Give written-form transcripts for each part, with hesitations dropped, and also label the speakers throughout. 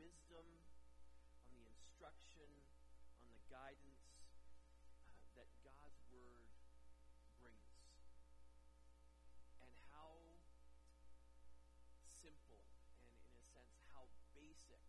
Speaker 1: wisdom, on the instruction, on the guidance that God's Word brings. And how simple and, in a sense, how basic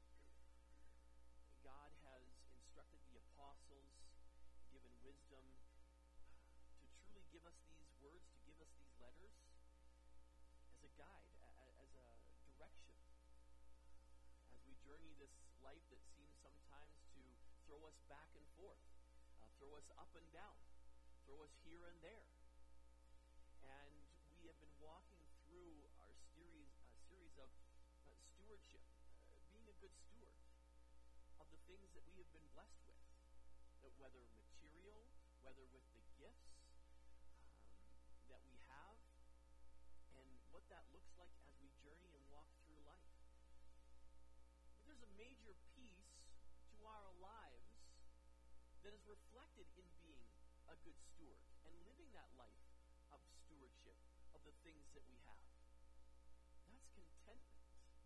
Speaker 1: God has instructed the apostles, given wisdom, to truly give us these words, to give us these letters as a guide, as a direction. As we journey this life that seems sometimes to throw us back and forth, throw us up and down, throw us here and there. And we have been walking through our series of stewardship, being a good steward of the things that we have been blessed with, whether material, whether with the gifts that we have, and what that looks like as we journey and walk through life. But there's a major piece to our lives that is reflected in being a good steward and living that life of stewardship of the things that we have. That's contentment.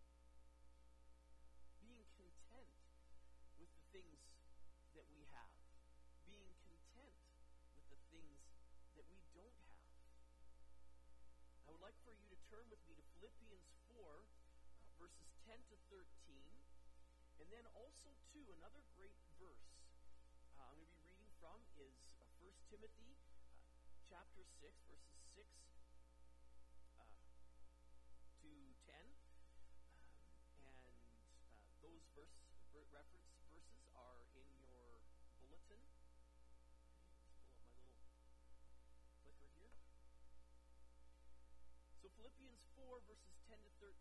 Speaker 1: Being content with the things that we have. Being content with the things that we don't have. I would like for you to turn with me to Philippians 4, verses 10 to 13, and then also, too, another great verse I'm going to be reading from is 1 Timothy chapter 6, verses 6 to 10, and those reference verses are in your bulletin. Let's pull up my little clicker here. So Philippians 4, verses 10 to 13.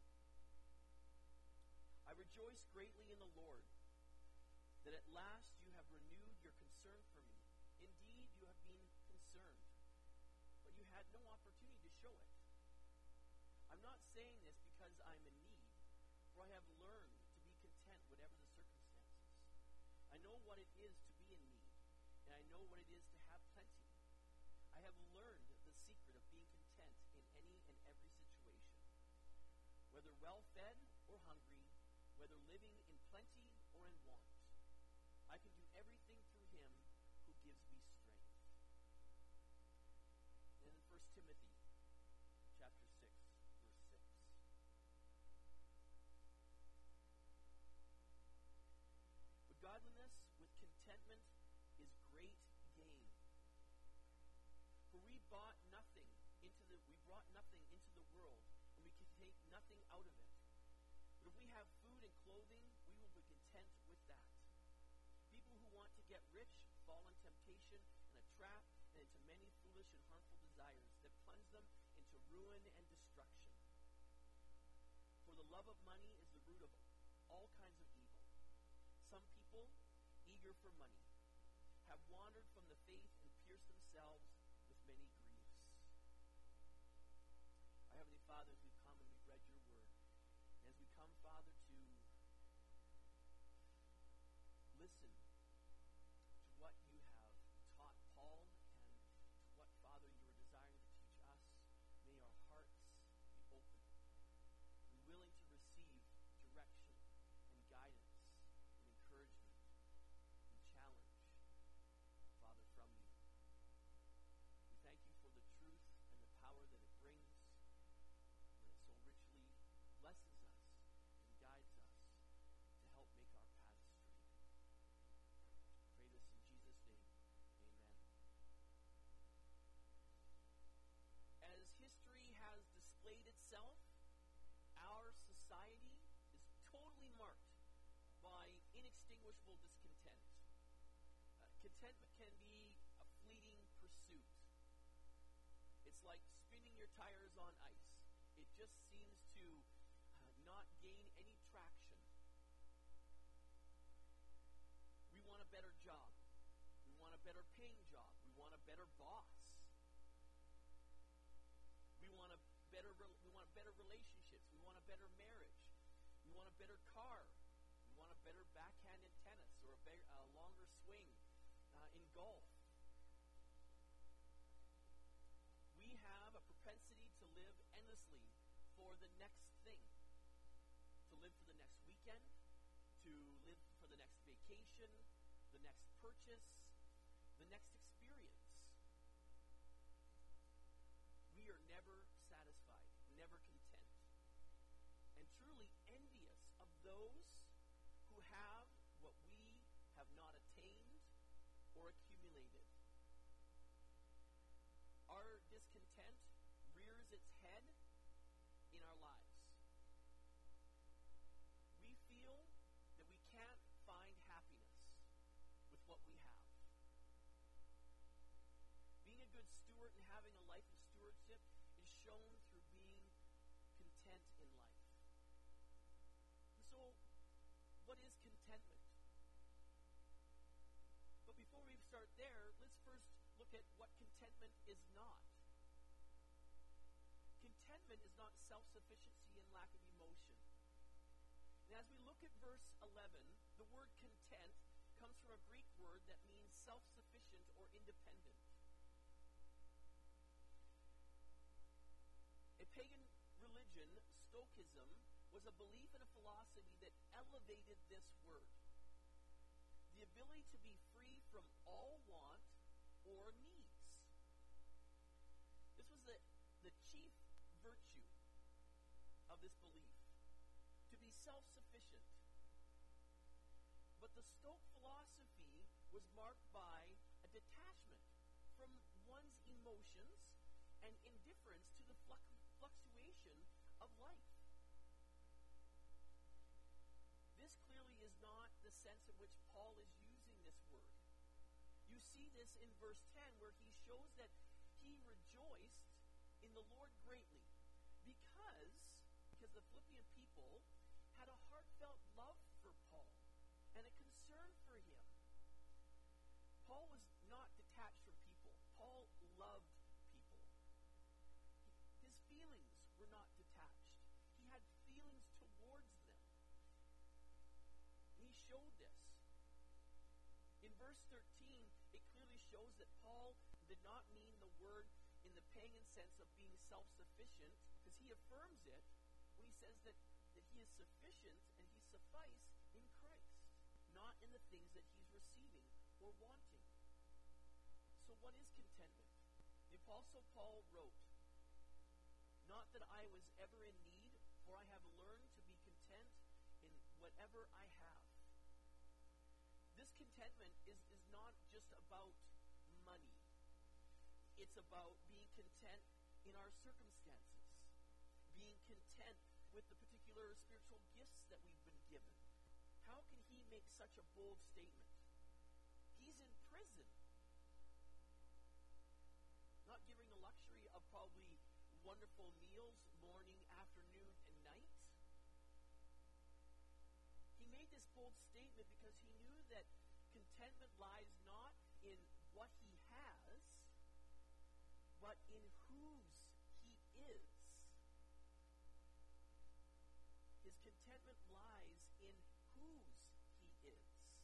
Speaker 1: I rejoice greatly in the Lord that at last you have renewed your concern for me. Indeed, you have been concerned, but you had no opportunity to show it. I'm not saying this because I'm in need, for I have learned to be content whatever the circumstances. I know what it is to be in need, and I know what it is to have plenty. I have learned the secret of being content in any and every situation, whether well-fed or hungry, whether living in plenty or in want. I can do everything through him who gives me strength. And in 1 Timothy chapter 6, verse 6. But godliness with contentment is great gain. For we brought nothing into the world, and we can take nothing out of it. But if we have food and clothing, we will be content with that. People who want to get rich fall in temptation and a trap and into many foolish and harmful desires that plunge them into ruin and destruction. For the love of money is the root of all kinds of evil. Some people, eager for money, have wandered from the faith and pierced themselves with many griefs. Our Heavenly Father, as we've come and we've read your word, and as we come, Father, to listen to what you have taught Paul and to what, Father, you are desiring to teach us, may our hearts be open. Be willing to receive direction and guidance and encouragement and challenge, Father, from you. We thank you for the truth and the power that it brings, that it so richly blesses us and guides us to help make our paths straight. Pray this in Jesus' name. Amen. As history has displayed itself, our society is totally marked by inextinguishable discontent. Contentment can be a fleeting pursuit. It's like spinning your tires on ice. It just seems to not gain any traction. We want a better job. We want a better paying job. We want a better boss. We want better relationships. We want a better marriage. We want a better car. We want a better backhand in tennis or a longer swing in golf. We have a propensity to live endlessly for the next thing, to live for the next weekend, to live for the next vacation, the next purchase, the next experience. We are never satisfied, never content, and truly envious of those who have what we have not attained or accumulated. Our discontent rears its head in our lives. We feel that we can't find happiness with what we have. Being a good steward and having a life of stewardship is shown through being content in life. And so, what is contentment? But before we start there, let's first look at what contentment is not. Contentment is not self-sufficiency and lack of emotion. And as we look at verse 11, the word content comes from a Greek word that means self-sufficient or independent. A pagan religion, Stoicism, was a belief and a philosophy that elevated this word. The ability to be free from all want or needs. This was the chief virtue of this belief, to be self-sufficient. But the Stoic philosophy was marked by a detachment from one's emotions and indifference to the fluctuation of life. This clearly is not the sense in which Paul is using this word. You see this in verse 10 where he shows that he rejoiced in the Lord greatly because the Philippian people had a heartfelt love for Paul and a concern for him. Paul was not detached from people. Paul loved people. His feelings were not detached. He had feelings towards them. He showed this. In verse 13, it clearly shows that Paul did not mean the word in the pagan sense of being self-sufficient, because he affirms it when he says that he is sufficient and he sufficed in Christ, not in the things that he's receiving or wanting. So what is contentment? The Apostle Paul wrote, "Not that I was ever in need, for I have learned to be content in whatever I have." This contentment is not just about money. It's about being content in our circumstances, being content with the particular spiritual gifts that we've been given. How can he make such a bold statement? He's in prison, not given the luxury of probably wonderful meals morning, afternoon, and night. He made this bold statement because he knew that contentment lies not in what he has, but in whose he is. His contentment lies in whose he is.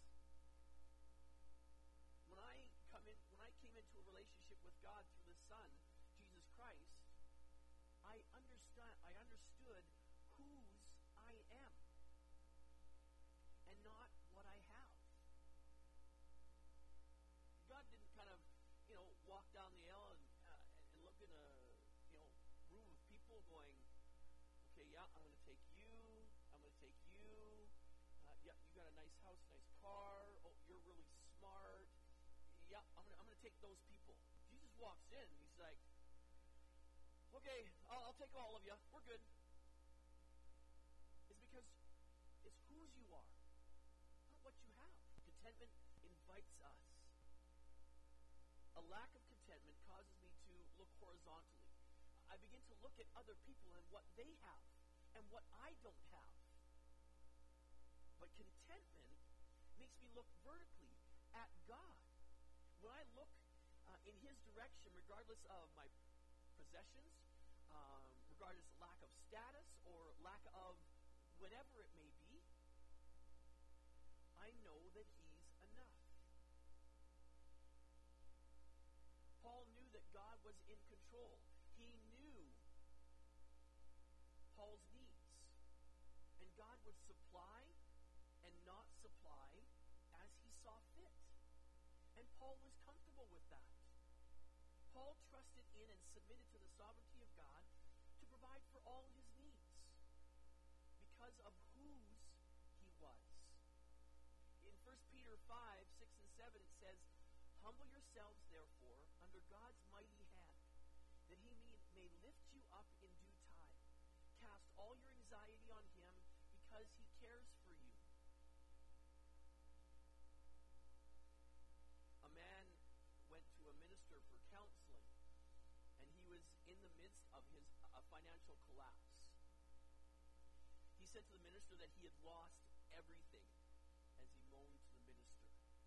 Speaker 1: When I came into a relationship with God through the Son, Jesus Christ, I understood whose I am and not what I have. God didn't kind of, walk down the aisle and look in a, room of people going, okay, yeah, I'm going to take you, I'm going to take you, yeah, you got a nice house, nice car, oh, you're really smart, yeah, I'm going to take those people. Jesus walks in, and he's like, okay, I'll take all of you, we're good. It's because it's whose you are, not what you have. Contentment invites us. A lack of contentment causes me to look horizontally. I begin to look at other people and what they have and what I don't have. But contentment makes me look vertically at God. When I look in his direction, regardless of my possessions, regardless of lack of status or lack of whatever it may be, I know that he's enough. Paul knew that God was in control. He knew Paul's needs, and God was And Paul was comfortable with that. Paul trusted in and submitted to the sovereignty of God to provide for all his needs because of whose he was. In 1 Peter 5, 6 and 7, it says, "Humble yourselves, therefore, under God's mighty hand, that he may lift you up in due time. Cast all your anxiety on him because he cares for you." A man went to a minister for counseling, and he was in the midst of his financial collapse. He said to the minister that he had lost everything as he moaned to the minister.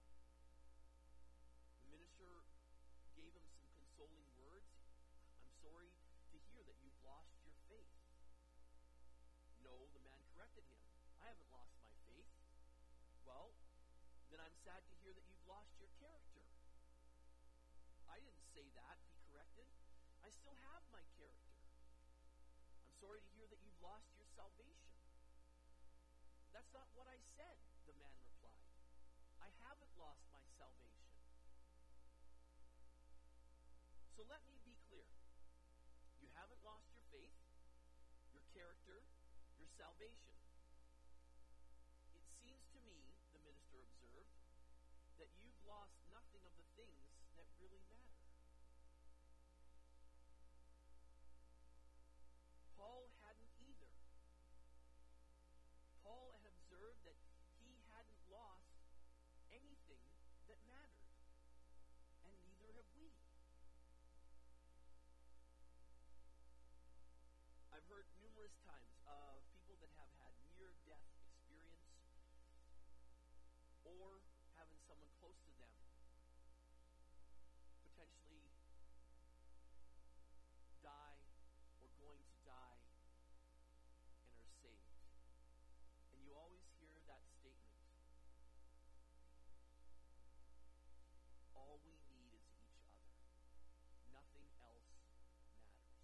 Speaker 1: The minister gave him some consoling words. "I'm sorry to hear that you've lost your faith." "No," the man corrected him. "I haven't lost my faith." "Well, then I'm sad to hear that you've lost your character." "I didn't say that," he corrected. "I still have my character." "I'm sorry to hear that you've lost your salvation." "That's not what I said," the man replied. "I haven't lost my salvation." So let me be clear. You haven't lost your faith, your character, your salvation. It seems to me, the minister observed, that you've lost nothing of the things that really matter. Paul hadn't either. Paul had observed that he hadn't lost anything that mattered, and neither have we. I've heard numerous times of people that have had near-death experience or having someone close to them potentially die or going to die and are saved. And you always hear that statement, "All we need is each other. Nothing else matters."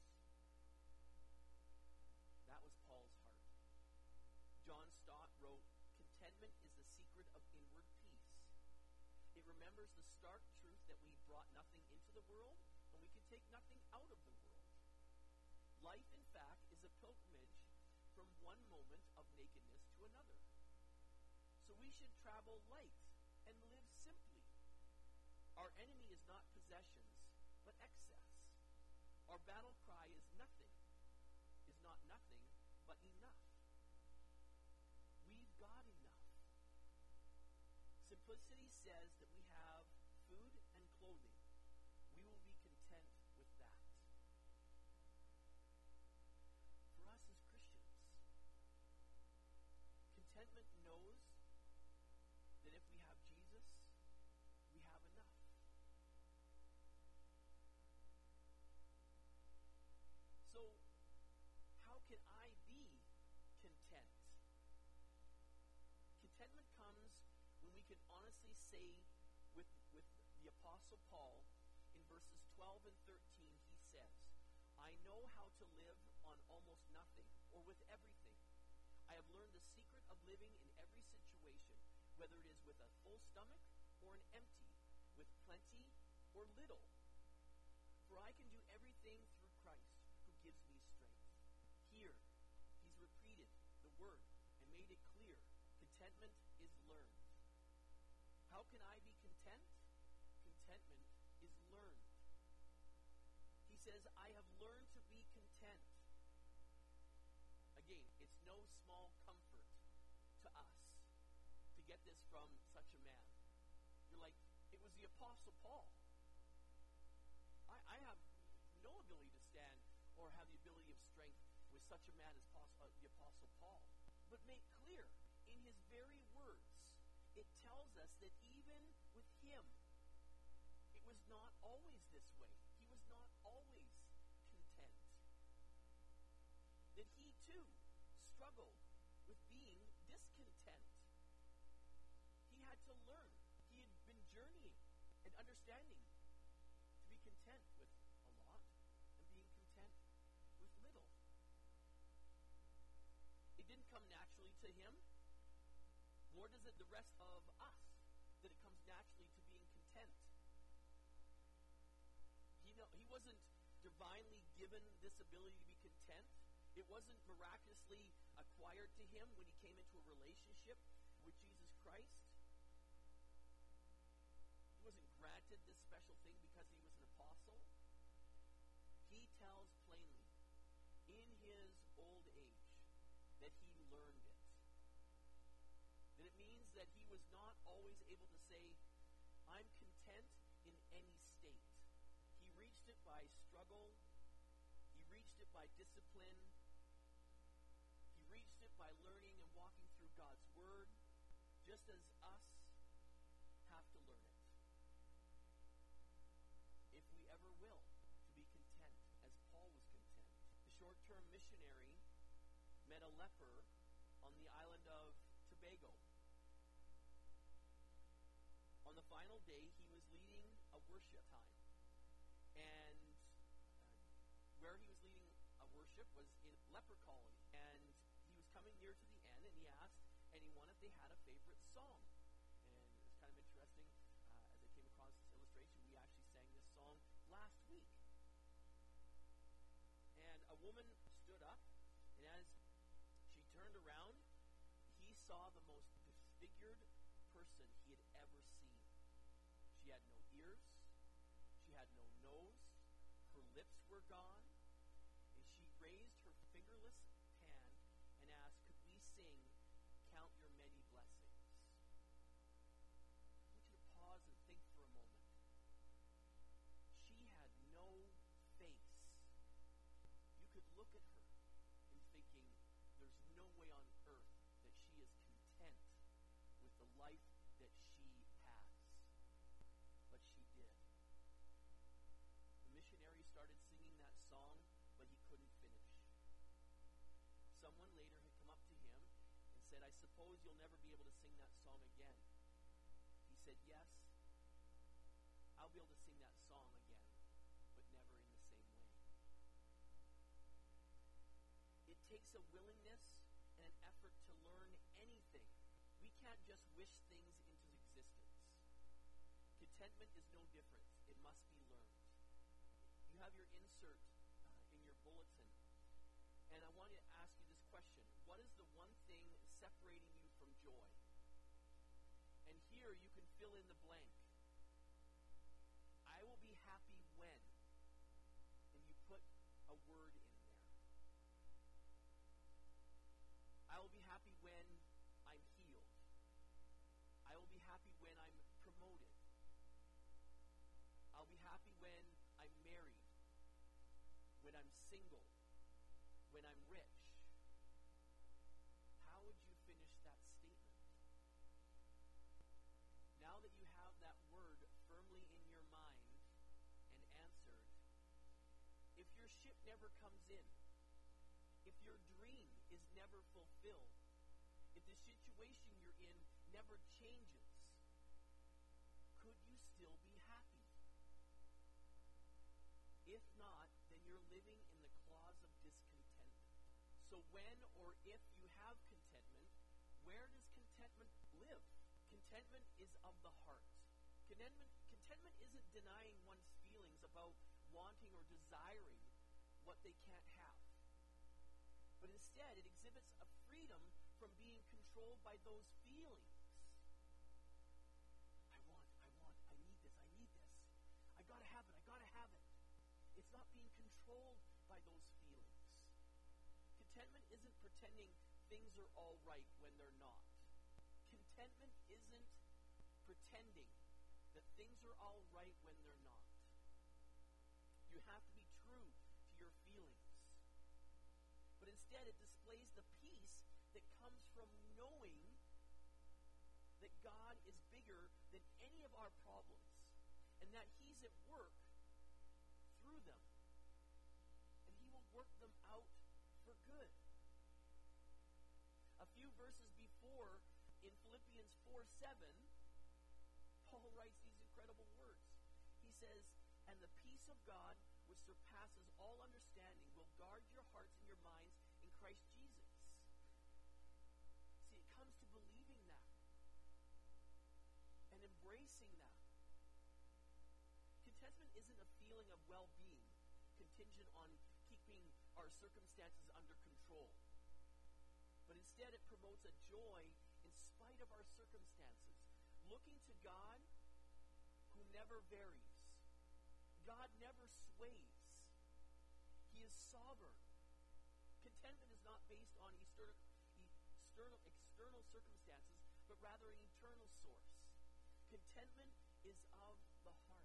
Speaker 1: That was Paul's heart. John Stott wrote, "Contentment is the secret of inward peace. It remembers the stark truth that we brought nothing into the world and we can take nothing out of the world. Life, in fact, is a pilgrimage from one moment of nakedness to another. So we should travel light and live simply. Our enemy is not possessions, but excess. Our battle cry is not nothing, but enough. We've got enough. Simplicity says that we have food and clothing. We will be content with that." For us as Christians, contentment knows that if we have Jesus, we have enough. So, how can I be content? Contentment comes when we can honestly say with the Apostle Paul in verses 12 and 13, he says, "I know how to live on almost nothing or with everything. I have learned the secret of living in every situation, whether it is with a full stomach or an empty, with plenty or little. For I can do everything through Christ who gives me strength." Here, he's repeated the word and made it clear. Contentment is learned. How can I be content? Contentment is learned. He says, "I have learned to be content." Again, it's no small comfort to us to get this from such a man. You're like, it was the Apostle Paul. I have no ability to stand or have the ability of strength with such a man as the Apostle Paul. But make clear, in his very words, it tells us that even with him, it was not always this way. He was not always content. That he too struggled with being discontent. He had to learn. He had been journeying and understanding to be content with a lot and being content with little. It didn't come naturally to him, nor does it the rest of us, that it comes naturally to being content content. He wasn't divinely given this ability to be content. It wasn't miraculously acquired to him when he came into a relationship with Jesus Christ. He wasn't granted this special thing because he was an apostle. He tells plainly, in his old age, that he learned it. That it means that he was not always able to say, I'm content in any state. He reached it by struggle. He reached it by discipline. He reached it by learning and walking through God's Word, just as us have to learn it. If we ever will, to be content, as Paul was content. The short-term missionary met a leper on the island of Tobago. On the final day, he was leading a worship time. And where he was leading a worship was in a leper colony. And he was coming near to the end, and he asked anyone if they had a favorite song. And it was kind of interesting. As I came across this illustration, we actually sang this song last week. And a woman stood up, and as she turned around, he saw the most disfigured person he had ever seen. She had no ears, she had no nose, her lips were gone, and she raised her fingerless hand and asked, could we sing Count Your Many Blessings? I want you to pause and think for a moment. She had no face. You could look at her and thinking, there's no way on earth that she is content with the life that she has. But she did. The missionary started singing that song, but he couldn't finish. Someone later had come up to him and said, I suppose you'll never be able to sing that song again. He said, yes, I'll be able to sing that song again, but never in the same way. It takes a willingness and an effort to learn anything. We can't just wish things into existence. Contentment is no different. It must be learned. You have your insert in your bulletin, and I want to ask you this question. What is the one thing separating you from joy? And here you can fill in the blank. I will be happy when, and you put a word in there. I will be happy when I'm healed. I will be happy when I'm promoted. I'll be happy when I'm married, when I'm single, when I'm rich. How would you finish that statement? Now that you have that word firmly in your mind and answered, if your ship never comes in, if your dream is never fulfilled, if the situation you're in never changes, could you still be happy? If not, then you're living in the clause of discontentment. So when or if you have contentment, where does contentment live? Contentment is of the heart. Contentment isn't denying one's feelings about wanting or desiring what they can't have. But instead, it exhibits a freedom from being controlled by those feelings. I need this. I gotta have it. It's not being controlled by those feelings. Contentment isn't pretending things are all right when they're not. Contentment isn't pretending that things are all right when they're not. You have to be true to your feelings. But instead, it displays the peace that comes from knowing that God is bigger than any of our problems and that He's at work through them. And He will work them out for good. A few verses before, in Philippians 4:7, Paul writes these incredible words. He says, and the peace of God, which surpasses all understanding, will guard your hearts and your minds in Christ Jesus. See, it comes to believing that and embracing that. Contentment isn't a feeling of well-being contingent on keeping our circumstances under control. But instead, it promotes a joy in spite of our circumstances, looking to God who never varies. God never sways. He is sovereign. Contentment is not based on external circumstances, but rather an eternal source. Contentment is of the heart.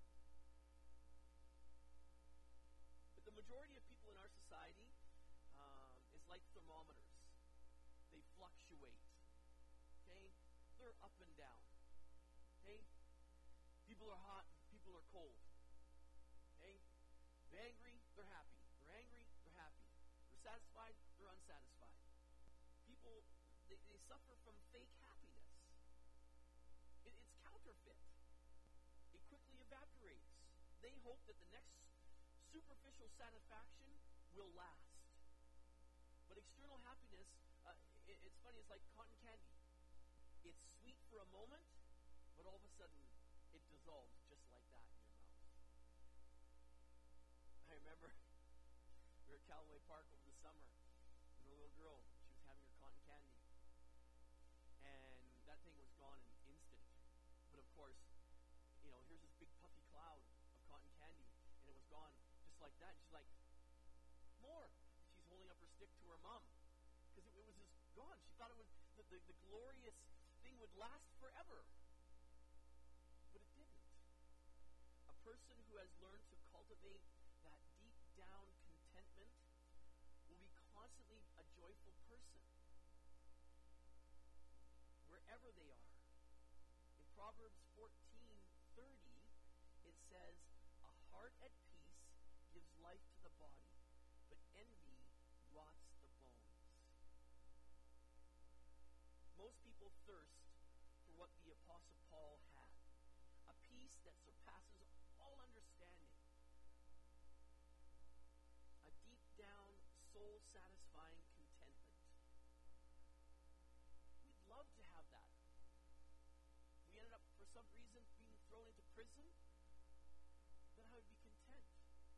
Speaker 1: But the majority of people in our society is like thermometers. They fluctuate. Okay? They're up and down. Okay? People are hot, people are cold. Okay? They're angry, they're happy. They're angry, they're happy. They're satisfied, they're unsatisfied. People, they suffer from fake happiness. It's counterfeit. It quickly evaporates. They hope that the next superficial satisfaction will last. But external happiness, it's funny, it's like cotton candy. It's sweet for a moment, but all of a sudden it dissolves just like that in your mouth. I remember we were at Callaway Park over the summer, and a little girl, she was having her cotton candy. And that thing was gone in an instant. But of course, here's this big puffy cloud of cotton candy, and it was gone just like that. And she's like, more. And she's holding up her stick to her mom, because it was just gone. She thought it would, the glorious thing would last forever. But it didn't. A person who has learned to cultivate that deep down contentment will be constantly a joyful person, wherever they are. In Proverbs 14:30, it says, "A heart at peace gives life to the body, but envy rots the bones." Most people thirst for what the Apostle Paul had, a peace that surpasses all understanding, a deep down, soul-satisfying contentment. We'd love to have that. We ended up, for some reason, being thrown into prison, then I would be content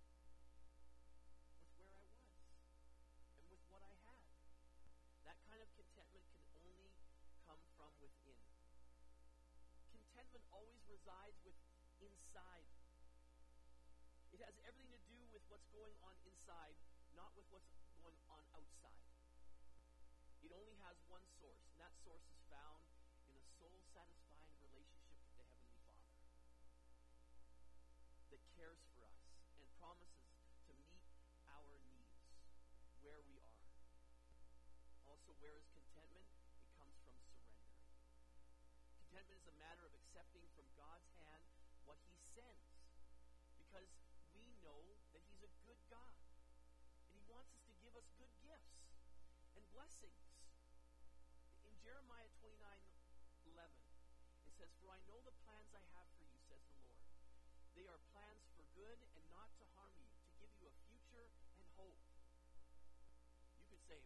Speaker 1: with where I was and with what I had. That kind of contentment can only come from within. Contentment always resides inside. It has everything to do with what's going on inside, not with what's going on outside. It only has one source, and that source is found in a soul-satisfying relationship with the Heavenly Father that cares for us and promises to meet our needs where we are. Also, where is contentment? It comes from surrender. Contentment is a matter of accepting from God's hand what He sends, because we know that He's a good God, and He wants us to give us good gifts and blessings. In Jeremiah 29:11, it says, "For I know the plans I have for you, says the Lord. They are plans for good and not to harm you, to give you a future and hope." You could say,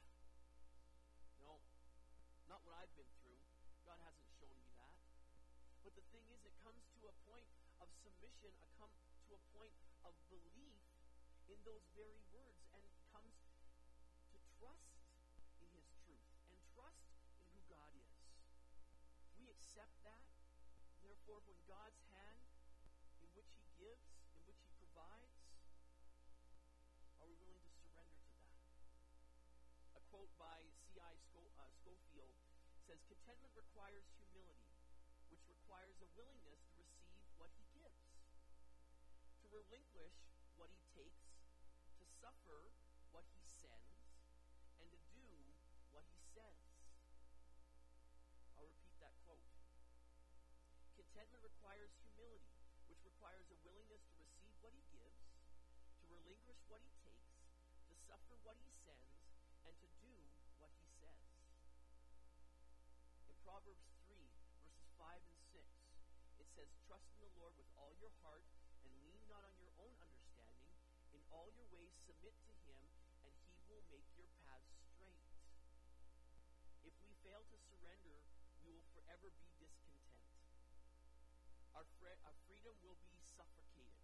Speaker 1: no, not what I've been through. God hasn't shown me that. But the thing is, it comes to a point of submission, to a point of belief in those very words, and comes to trust in His truth and trust in who God is. We accept that. Therefore, when God's hand in which He gives, in which He provides, are we willing to surrender to that? A quote by C.I. Scofield says, "Contentment requires humility, which requires a willingness to receive what He gives, to relinquish what He takes, to suffer what He sends, and to do what He says." I'll repeat that quote. Contentment requires humility, which requires a willingness to receive what He gives, to relinquish what He takes, to suffer what He sends, and to do what He says. In Proverbs 3, verses 5 and 6, it says, "Trust in the Lord with all your heart, and lean not on your own understanding. In all your ways submit to Him, and He will make your paths straight." If we fail to surrender, we will forever be discontent. our freedom will be suffocated.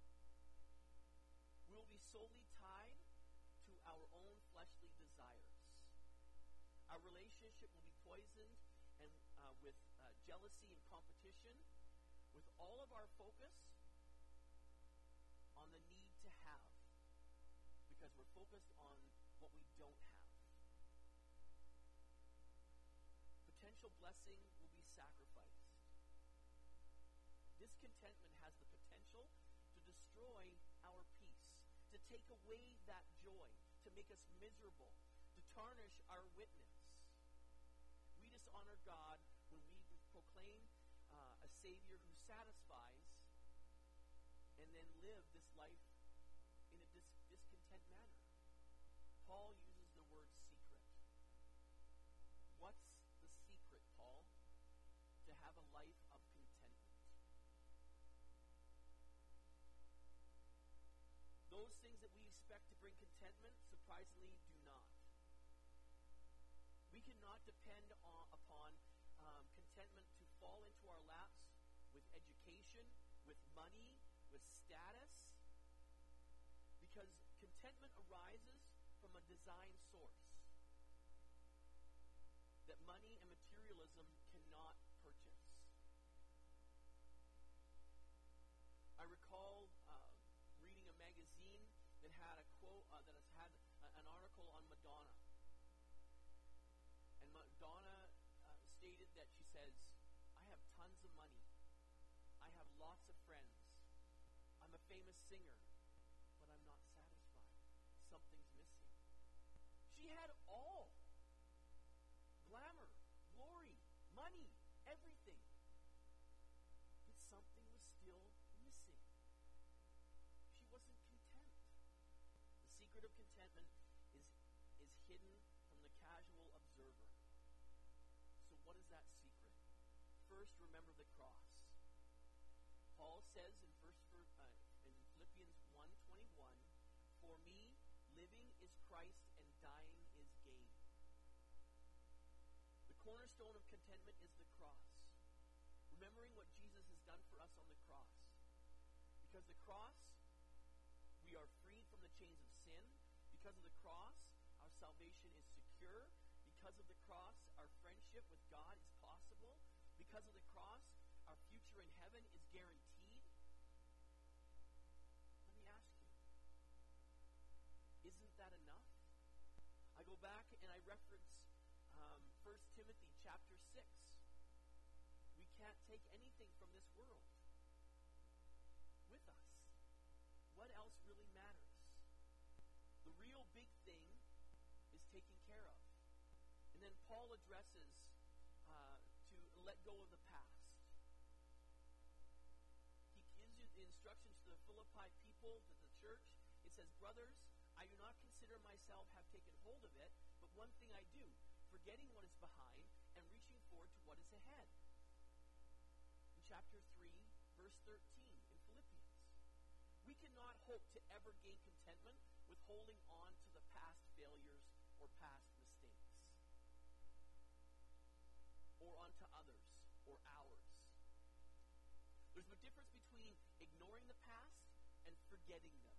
Speaker 1: We will be solely tied to our own fleshly desires. Our relationship will be poisoned and with jealousy and competition, with all of our focus on the need to have, because we're focused on what we don't have. Potential blessing will be sacrificed. Discontentment has the potential to destroy our peace, to take away that joy, to make us miserable, to tarnish our witness. We dishonor God when we proclaim a Savior who satisfies and then live this life in a discontent manner. Paul uses the word secret. What's the secret, Paul, to have a life of contentment? Those things that we expect to bring contentment surprisingly do not. We cannot depend upon contentment to fall into our laps with education, with money, with status, because contentment arises from a design source that money and materialism cannot purchase. I recall reading a magazine that had a quote, that has had an article on Madonna. And Madonna stated that she says, I have tons of money. I have lots of friends. I'm a famous singer, but I'm not satisfied. Something's missing. She had all. Glamour, glory, money, everything. But something was still missing. She wasn't content. The secret of contentment is hidden from the casual observer. So what is that secret? First, remember the cross. Paul says in Philippians 1:21, for me, living is Christ and dying is gain. The cornerstone of contentment is the cross. Remembering what Jesus has done for us on the cross. Because the cross, we are freed from the chains of sin. Because of the cross, our salvation is secure. Because of the cross, our friendship with God is possible. Because of the cross, our future in heaven is guaranteed. Let me ask you, isn't that enough? I go back and I reference 1 Timothy chapter 6. We can't take anything from this world with us. What else really matters? The real big thing is taken care of. And then Paul addresses to let go of the past. He gives you the instructions to the Philippi people, to the church. It says, brothers, I do not consider myself have taken hold of it, but one thing I do, forgetting what is behind and reaching forward to what is ahead. In chapter 3, verse 13 in Philippians. We cannot hope to ever gain contentment with holding on to the past failures or past mistakes. Or onto others, or ours. There's a difference between ignoring the past and forgetting them.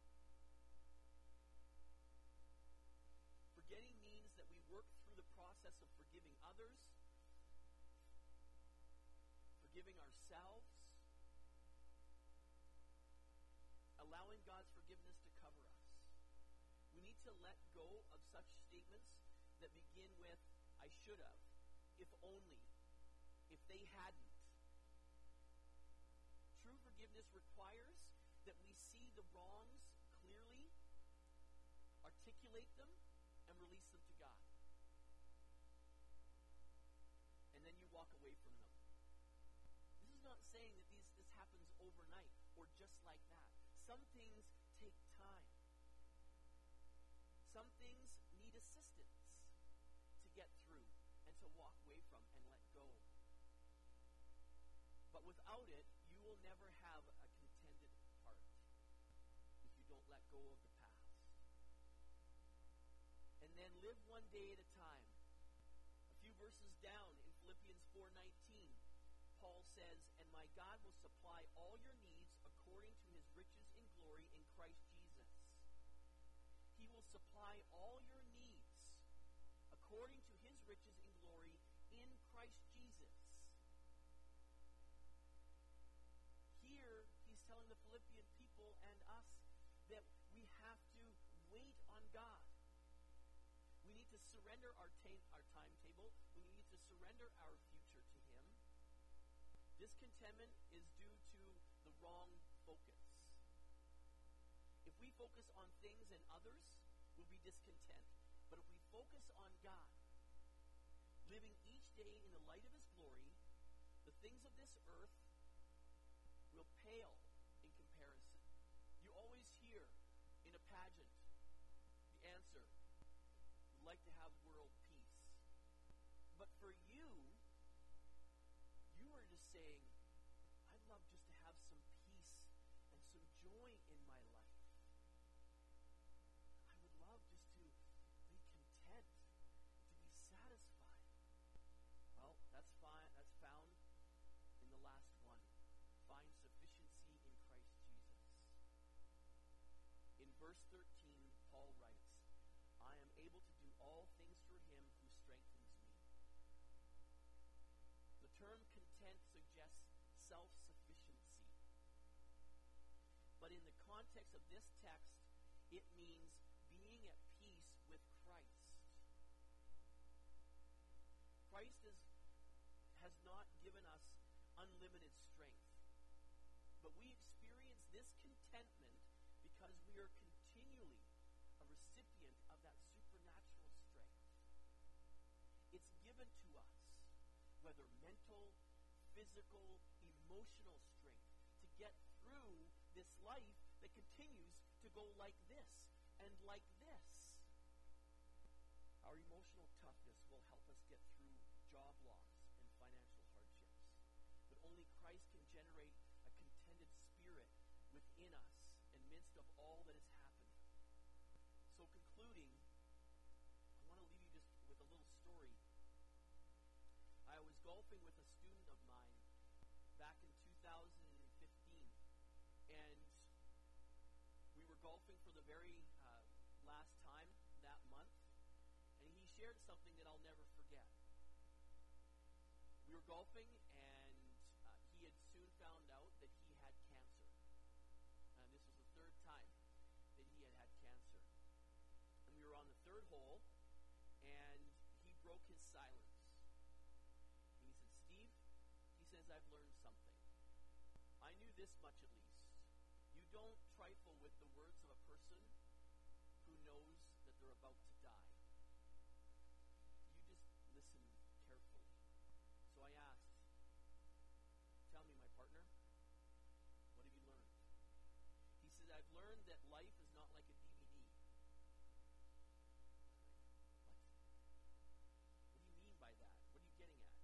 Speaker 1: Forgetting means that we work through the process of forgiving others, forgiving ourselves, allowing God's forgiveness to cover us. We need to let go of such statements that begin with, I should have, if only, if they hadn't. True forgiveness requires that we see the wrongs clearly, articulate them, and release them to God. And then you walk away from them. This is not saying that this happens overnight or just like that. Some things take time. Some things need assistance to get through and to walk away from and let go. But without it, you will never have a contented heart if you don't let go of the past. And then live one day at a time. A few verses down in Philippians 4:19, Paul says, "And my God will supply all your needs according to his riches in glory in Christ Jesus." He will supply all your needs according to his riches in glory in Christ Jesus. Here, he's telling the Philippian people and us that we have to wait on God. We need to surrender our timetable. We need to surrender our future to him. Discontentment is due to the wrong focus. If we focus on things and others, we'll be discontent. But if we focus on God, living each day in the light of his glory, the things of this earth will pale in comparison. You always hear in a pageant the answer, "We'd like to have world peace." But for you, you are just saying, "I'd love just to have some peace and some joy in my life. I would love just to be content, to be satisfied." Well, that's fine. That's found in the last one. Find sufficiency in Christ Jesus. In verse 13, Paul writes, "I am able to do all things through him who strengthens me." The term content suggests self-sufficiency. But in the context of this text, it means being at peace with Christ. Christ has not given us unlimited strength. But we experience this contentment because we are continually a recipient of that supernatural strength. It's given to us, whether mental, physical, emotional strength, to get through this life that continues to go like this and like this. Our emotional toughness will help us get through job loss and financial hardships. But only Christ can generate a contented spirit within us in midst of all that is happening. So concluding, I want to leave you just with a little story. I was golfing with a student of mine back in 2015, and we were golfing for the very last time that month, and he shared something that I'll never forget. We were golfing, and he had soon found out that he had cancer. And this was the third time that he had cancer. And we were on the third hole, and he broke his silence. And he said, "Steve," he says, "I've learned something. I knew this much at least. You don't trifle with the words of a person who knows that they're about to die. You just listen carefully." So I asked, "Tell me, my partner, what have you learned?" He said, "I've learned that life is not like a DVD. What? What do you mean by that? What are you getting at?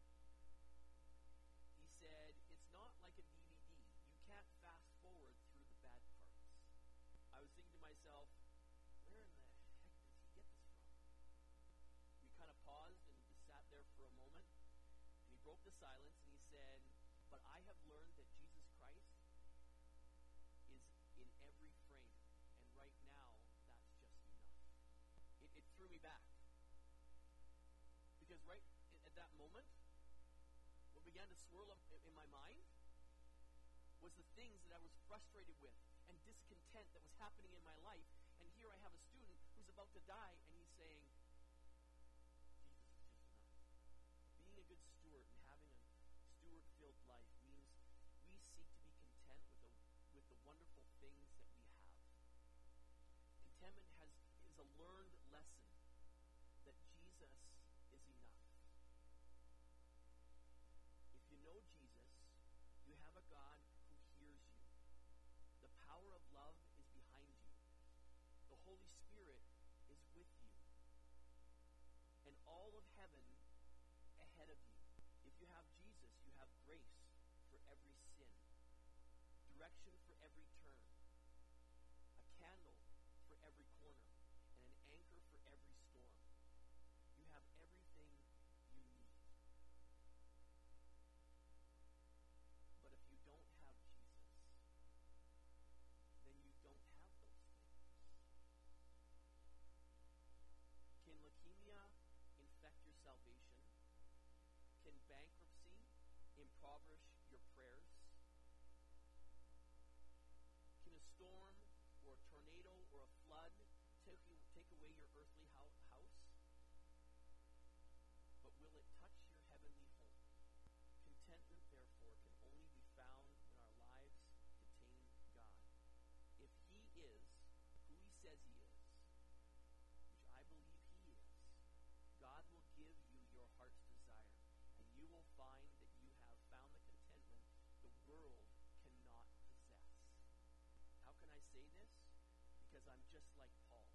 Speaker 1: He said, "It's not like a DVD. You can't fast forward through the bad parts." I was thinking to myself, where in the heck does he get this from? We kind of paused and just sat there for a moment. And he broke the silence and he said, "But I have learned that Jesus Christ is in every frame. And right now, that's just enough." It threw me back. Because right at that moment, what began to swirl up in my mind was the things that I was frustrated with and discontent that was happening in my life. And here I have a student who's about to die, and he's saying, "Jesus is just enough." Being a good steward and having a steward-filled life means we seek to be content with the wonderful things that we have. Contentment is a learned lesson that Jesus is enough. If you know Jesus, you have a God who hears you. The power of love is behind you. The Holy Spirit is with you. And all of heaven ahead of you. If you have Jesus, you have grace for every sin, direction for every turn, a candle for every corner, and an anchor for every storm. You have everything you need. impoverish your prayers? Can a storm or a tornado or a flood take away your earthly house? But will it touch your heavenly home? Contentment, therefore, can only be found when our lives contain God. If He is who He says He is, which I believe He is, God will give you your heart's desire, and you will find that you have found the contentment the world cannot possess. How can I say this? Because I'm just like Paul.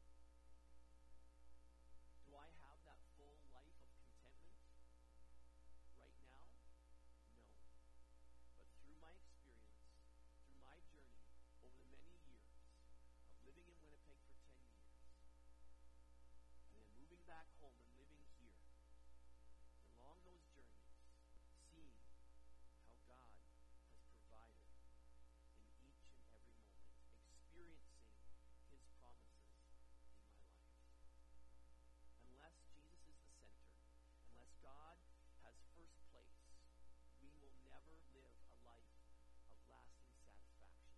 Speaker 1: Do I have that full life of contentment right now? No. But through my experience, through my journey over the many years of living in Winnipeg for 10 years, and then moving back home and living here, and along those journeys, seeing how God has provided in each and every moment, experiencing His promises in my life. Unless Jesus is the center, unless God has first place, we will never live a life of lasting satisfaction.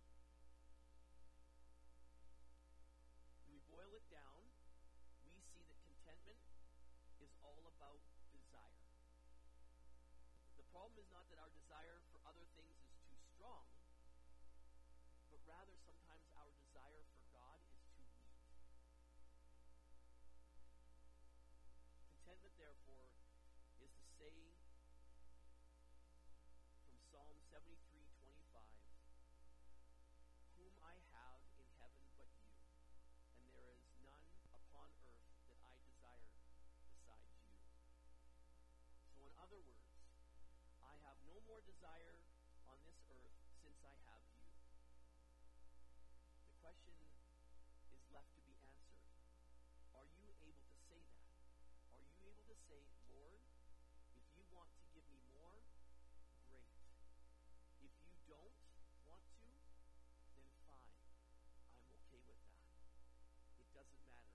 Speaker 1: When we boil it down, we see that contentment is all about desire. The problem is not that our desire for other things is too strong, but rather sometimes our desire for God is too weak. Contentment, therefore, is to say from Psalm 73:25, "Whom I have in heaven but you, and there is none upon earth that I desire besides you." So in other words, I have no more desire on this earth since I have you. The question is left to be answered. Are you able to say that? Are you able to say, "Lord, if you want to give me more, great. If you don't want to, then fine. I'm okay with that. It doesn't matter.